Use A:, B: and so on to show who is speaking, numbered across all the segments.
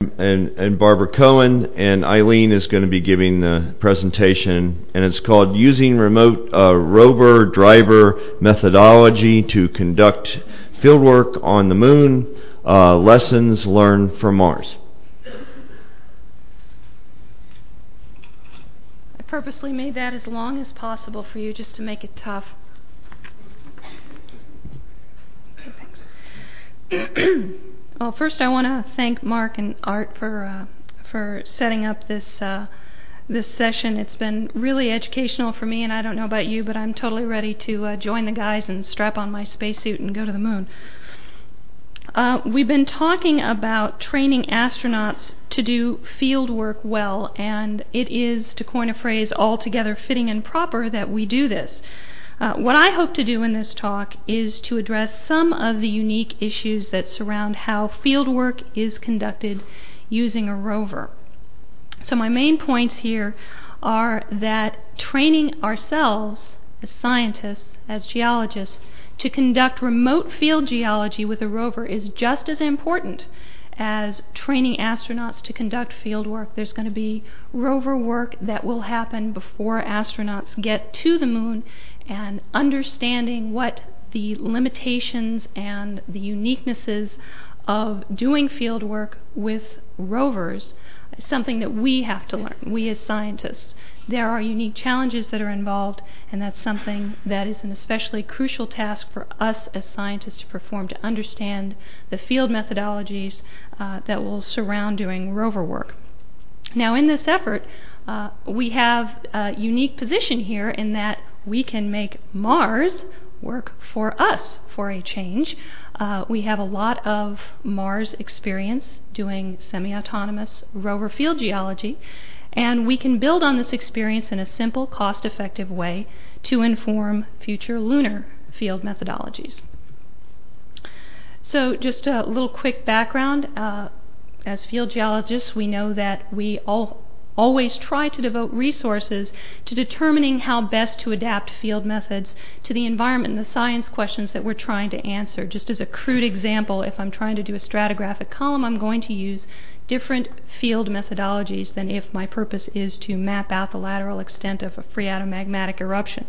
A: and Barbara Cohen, and Eileen is going to be giving the presentation, and it's called Using Remote Rover Driver Methodology to Conduct Fieldwork on the Moon, Lessons Learned from Mars.
B: I purposely made that as long as possible for you just to make it tough. Okay, thanks. Well, first I want to thank Mark and Art for setting up this session. It's been really educational for me, and I don't know about you, but I'm totally ready to join the guys and strap on my spacesuit and go to the moon. We've been talking about training astronauts to do field work well, and it is, to coin a phrase, altogether fitting and proper that we do this. What I hope to do in this talk is to address some of the unique issues that surround how field work is conducted using a rover. So my main points here are that training ourselves as scientists, as geologists, to conduct remote field geology with a rover is just as important as training astronauts to conduct field work. There's going to be rover work that will happen before astronauts get to the moon, and understanding what the limitations and the uniquenesses of doing field work with rovers is something that we have to learn, we as scientists. There are unique challenges that are involved, and that's something that is an especially crucial task for us as scientists to perform, to understand the field methodologies that will surround doing rover work. Now, in this effort, we have a unique position here in that we can make Mars work for us for a change. We have a lot of Mars experience doing semi-autonomous rover field geology, and we can build on this experience in a simple, cost-effective way to inform future lunar field methodologies. So just a little quick background. As field geologists, we know that we always try to devote resources to determining how best to adapt field methods to the environment and the science questions that we're trying to answer. Just as a crude example, if I'm trying to do a stratigraphic column, I'm going to use different field methodologies than if my purpose is to map out the lateral extent of a phreatomagmatic eruption.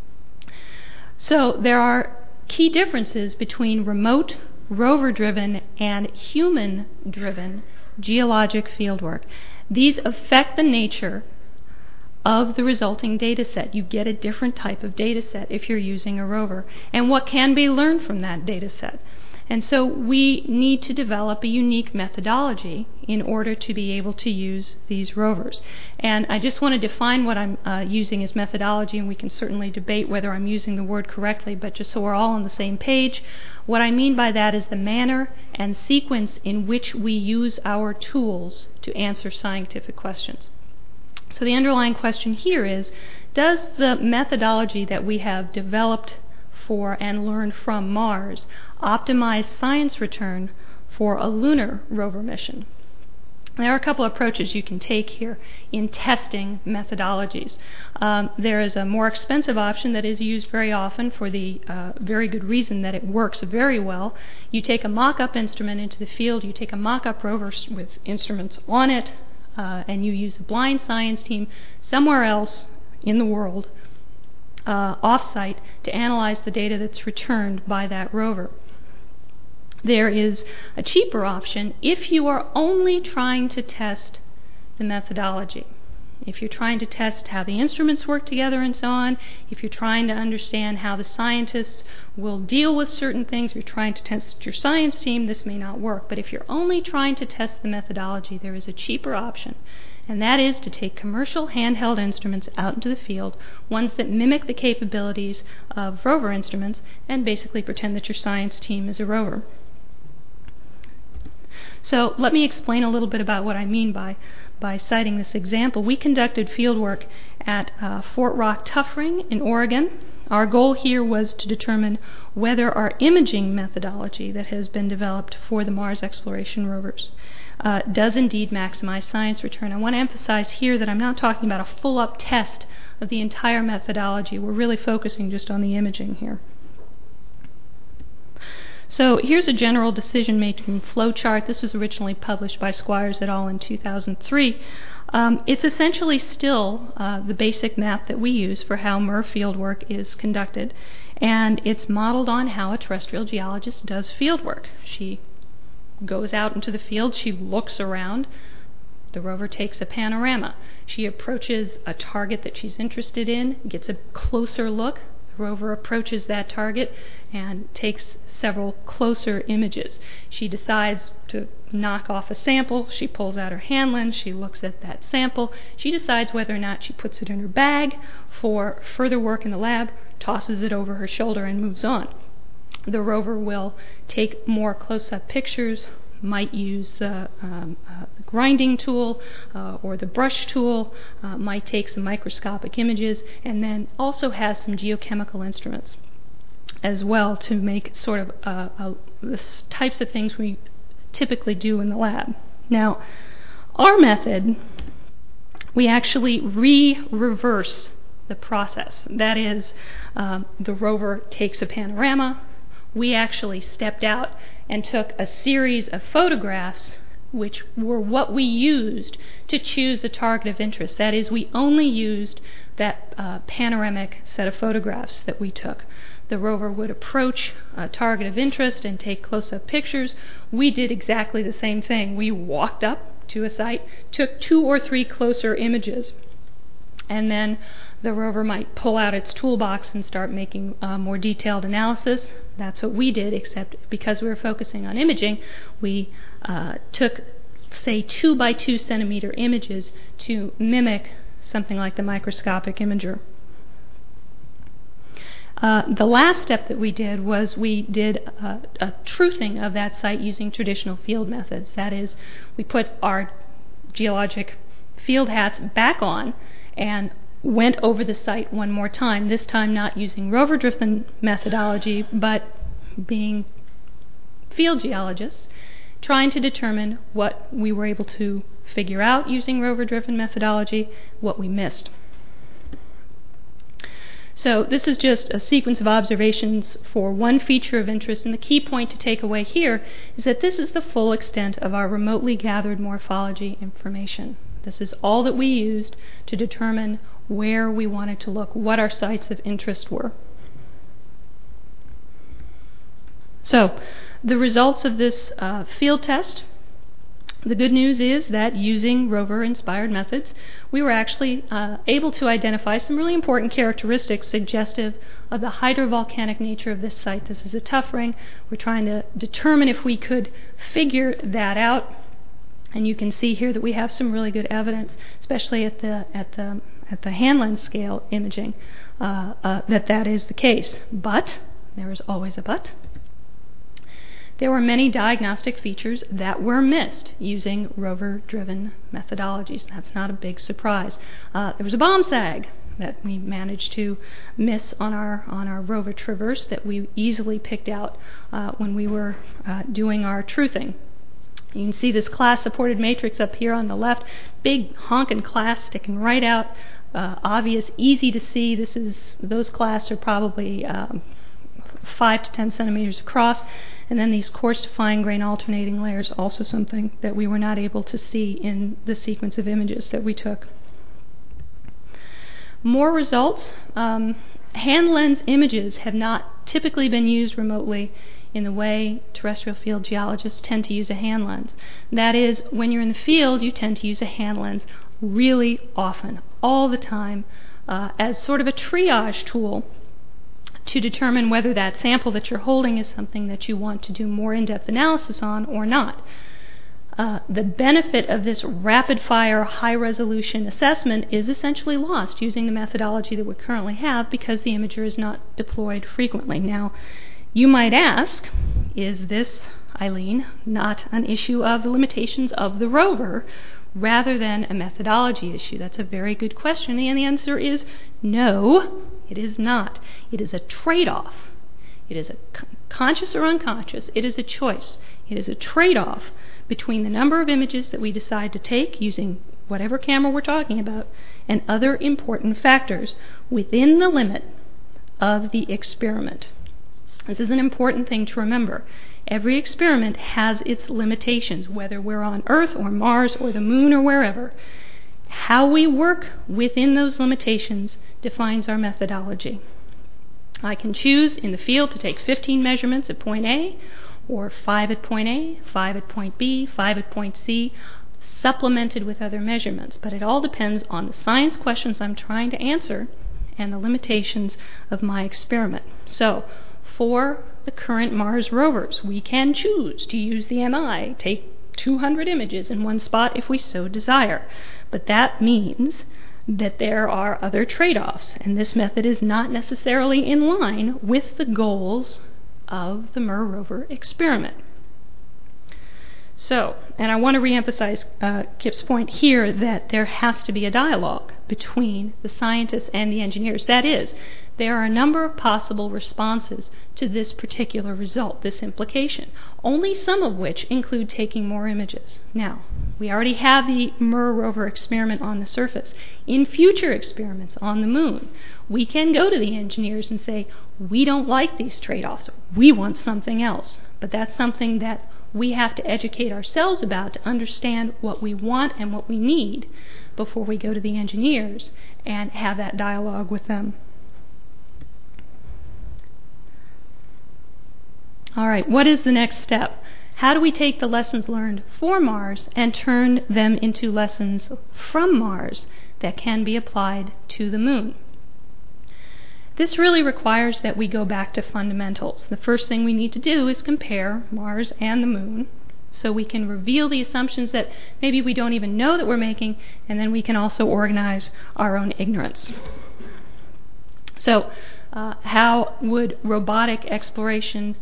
B: So there are key differences between remote, rover-driven, and human-driven geologic fieldwork. These affect the nature of the resulting data set. You get a different type of data set if you're using a rover, and what can be learned from that data set. And so we need to develop a unique methodology in order to be able to use these rovers. And I just want to define what I'm using as methodology, and we can certainly debate whether I'm using the word correctly, but just so we're all on the same page, what I mean by that is the manner and sequence in which we use our tools to answer scientific questions. So the underlying question here is, does the methodology that we have developed for and learned from Mars optimize science return for a lunar rover mission? There are a couple of approaches you can take here in testing methodologies. There is a more expensive option that is used very often for the very good reason that it works very well. You take a mock-up instrument into the field, you take a mock-up rover with instruments on it, and you use a blind science team somewhere else in the world, off-site, to analyze the data that's returned by that rover. There is a cheaper option if you are only trying to test the methodology. If you're trying to test how the instruments work together and so on, if you're trying to understand how the scientists will deal with certain things, if you're trying to test your science team, this may not work. But if you're only trying to test the methodology, there is a cheaper option, and that is to take commercial handheld instruments out into the field, ones that mimic the capabilities of rover instruments, and basically pretend that your science team is a rover. So let me explain a little bit about what I mean by citing this example. We conducted field work at Fort Rock Tuff Ring in Oregon. Our goal here was to determine whether our imaging methodology that has been developed for the Mars exploration rovers does indeed maximize science return. I want to emphasize here that I'm not talking about a full-up test of the entire methodology. We're really focusing just on the imaging here. So here's a general decision-making flowchart. This was originally published by Squires et al. In 2003. It's essentially still the basic map that we use for how MER field work is conducted, and it's modeled on how a terrestrial geologist does field work. She goes out into the field, she looks around, the rover takes a panorama. She approaches a target that she's interested in, gets a closer look. The rover approaches that target and takes several closer images. She decides to knock off a sample. She pulls out her hand lens. She looks at that sample. She decides whether or not she puts it in her bag for further work in the lab, tosses it over her shoulder, and moves on. The rover will take more close-up pictures, might use the grinding tool or the brush tool, might take some microscopic images, and then also has some geochemical instruments as well to make sort of the types of things we typically do in the lab. Now, our method, we actually reverse the process. That is, the rover takes a panorama. We actually stepped out and took a series of photographs which were what we used to choose the target of interest. That is, we only used that panoramic set of photographs that we took. The rover would approach a target of interest and take close-up pictures. We did exactly the same thing. We walked up to a site, took 2 or 3 closer images, and then the rover might pull out its toolbox and start making more detailed analysis. That's what we did, except because we were focusing on imaging, we took, say, 2 by 2 centimeter images to mimic something like the microscopic imager. The last step that we did was we did a truthing of that site using traditional field methods. That is, we put our geologic field hats back on and went over the site one more time, this time not using rover-driven methodology, but being field geologists, trying to determine what we were able to figure out using rover-driven methodology, what we missed. So this is just a sequence of observations for one feature of interest, and the key point to take away here is that this is the full extent of our remotely gathered morphology information. This is all that we used to determine where we wanted to look, what our sites of interest were. So, the results of this field test, the good news is that using rover-inspired methods, we were actually able to identify some really important characteristics suggestive of the hydrovolcanic nature of this site. This is a tuff ring. We're trying to determine if we could figure that out. And you can see here that we have some really good evidence, especially at the hand lens scale imaging, that is the case. But there is always a but. There were many diagnostic features that were missed using rover-driven methodologies. That's not a big surprise. There was a bomb sag that we managed to miss on our rover traverse that we easily picked out when we were doing our truthing. You can see this class-supported matrix up here on the left, big honkin' class sticking right out, obvious, easy to see. Those class are probably 5 to 10 centimeters across, and then these coarse to fine grain alternating layers, also something that we were not able to see in the sequence of images that we took. More results. Hand lens images have not typically been used remotely in the way terrestrial field geologists tend to use a hand lens. That is, when you're in the field, you tend to use a hand lens really often, all the time, as sort of a triage tool to determine whether that sample that you're holding is something that you want to do more in-depth analysis on or not. The benefit of this rapid-fire, high-resolution assessment is essentially lost using the methodology that we currently have because the imager is not deployed frequently. Now, you might ask, is this, Eileen, not an issue of the limitations of the rover rather than a methodology issue? That's a very good question, and the answer is no, it is not. It is a trade-off. It is a conscious or unconscious. It is a choice. It is a trade-off between the number of images that we decide to take using whatever camera we're talking about and other important factors within the limit of the experiment. This is an important thing to remember. Every experiment has its limitations, whether we're on Earth or Mars or the Moon or wherever. How we work within those limitations defines our methodology. I can choose in the field to take 15 measurements at point A, or 5 at point A, 5 at point B, 5 at point C, supplemented with other measurements. But it all depends on the science questions I'm trying to answer and the limitations of my experiment. So, for the current Mars rovers, we can choose to use the MI, take 200 images in one spot if we so desire. But that means that there are other trade-offs, and this method is not necessarily in line with the goals of the MER rover experiment. So, and I want to reemphasize Kip's point here that there has to be a dialogue between the scientists and the engineers. That is, there are a number of possible responses to this particular result, this implication, only some of which include taking more images. Now, we already have the MER rover experiment on the surface. In future experiments on the Moon, we can go to the engineers and say, we don't like these trade-offs, we want something else. But that's something that we have to educate ourselves about to understand what we want and what we need before we go to the engineers and have that dialogue with them. All right, what is the next step? How do we take the lessons learned for Mars and turn them into lessons from Mars that can be applied to the Moon? This really requires that we go back to fundamentals. The first thing we need to do is compare Mars and the Moon so we can reveal the assumptions that maybe we don't even know that we're making, and then we can also organize our own ignorance. So, how would robotic exploration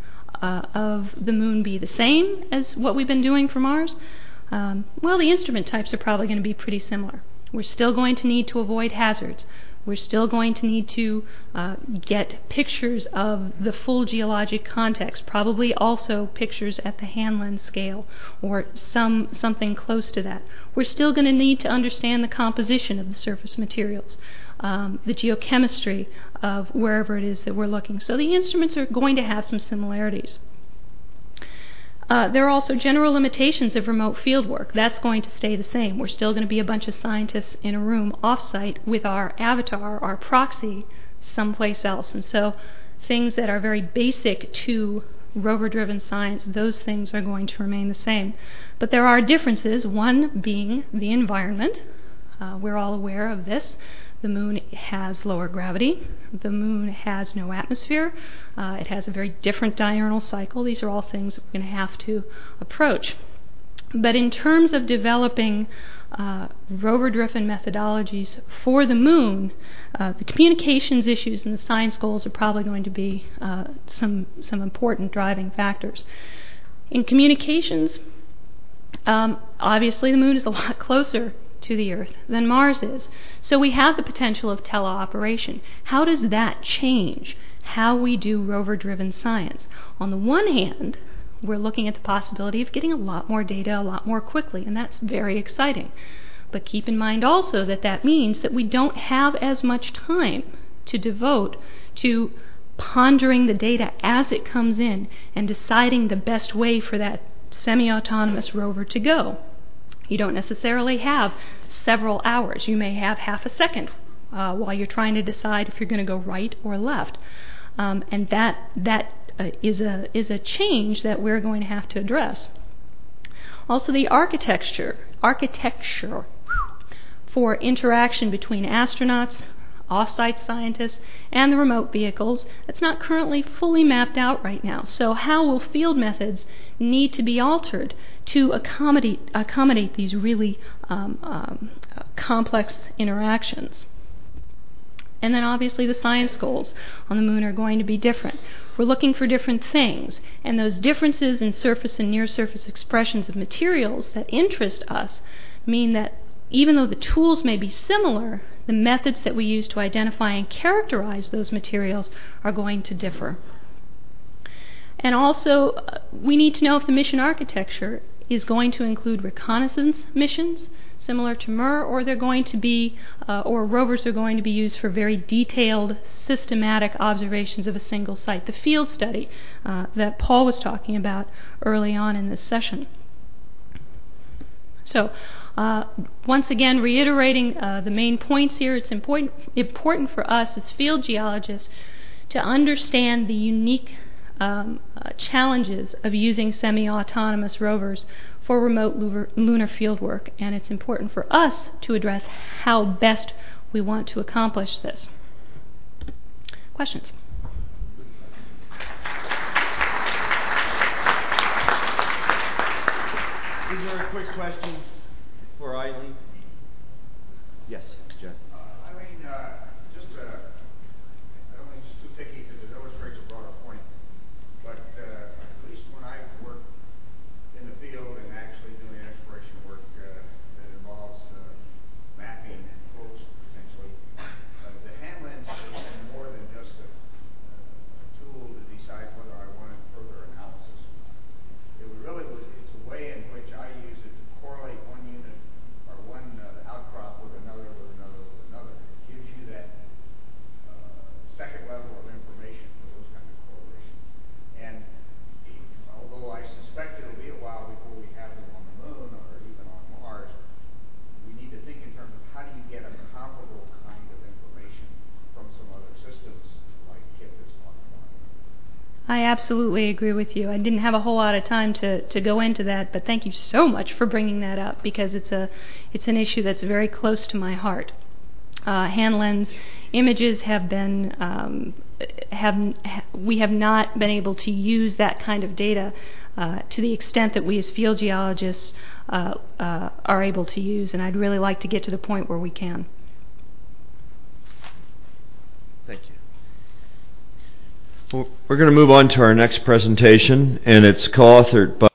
B: of the Moon be the same as what we've been doing for Mars? Well, the instrument types are probably going to be pretty similar. We're still going to need to avoid hazards. We're still going to need to get pictures of the full geologic context, probably also pictures at the Hanlon scale or something close to that. We're still going to need to understand the composition of the surface materials, the geochemistry of wherever it is that we're looking. So the instruments are going to have some similarities. There are also general limitations of remote field work. That's going to stay the same. We're still going to be a bunch of scientists in a room off-site with our avatar, our proxy, someplace else. And so things that are very basic to rover-driven science, those things are going to remain the same. But there are differences, one being the environment. We're all aware of this. The Moon has lower gravity. The Moon has no atmosphere. It has a very different diurnal cycle. These are all things that we're going to have to approach. But in terms of developing rover-driven methodologies for the Moon, the communications issues and the science goals are probably going to be some important driving factors. In communications, obviously the Moon is a lot closer to the Earth than Mars is. So we have the potential of teleoperation. How does that change how we do rover-driven science? On the one hand, we're looking at the possibility of getting a lot more data a lot more quickly, and that's very exciting. But keep in mind also that that means that we don't have as much time to devote to pondering the data as it comes in and deciding the best way for that semi-autonomous rover to go. You don't necessarily have several hours. You may have half a second while you're trying to decide if you're going to go right or left. And that is a change that we're going to have to address. Also, the architecture for interaction between astronauts, off-site scientists, and the remote vehicles, it's not currently fully mapped out right now. So how will field methods need to be altered to accommodate these really complex interactions? And then obviously the science goals on the Moon are going to be different. We're looking for different things, and those differences in surface and near-surface expressions of materials that interest us mean that even though the tools may be similar, the methods that we use to identify and characterize those materials are going to differ. And also, we need to know if the mission architecture is going to include reconnaissance missions, similar to MUR, or they're going to be, or rovers are going to be used for very detailed, systematic observations of a single site. The field study that Paul was talking about early on in this session. So, once again, reiterating the main points here, it's important for us as field geologists to understand the unique challenges of using semi-autonomous rovers for remote lunar fieldwork, and it's important for us to address how best we want to accomplish this. Questions?
A: Is there a quick question for Eileen? Yes, Jeff.
C: Eileen, I don't think it's too picky because it illustrates a broader point, but at least when I work in the field and actually doing exploration work that involves mapping and quotes potentially, the hand lens is more than just a tool to decide whether I wanted further analysis. It's a way in which I use it to correlate one unit or one outcrop with another, with another, with another. It gives you that second level of information for those kind of correlations. And although I suspect it'll be a while before we have them on the moon or even on Mars, we need to think in terms of how do you get a comparable kind of information from some other systems like KIP is talking about.
B: I absolutely agree with you. I didn't have a whole lot of time to go into that, but thank you so much for bringing that up because it's an issue that's very close to my heart. Hand lens images have been we have not been able to use that kind of data to the extent that we as field geologists are able to use, and I'd really like to get to the point where we can.
A: Thank you. We're going to move on to our next presentation, and it's co-authored by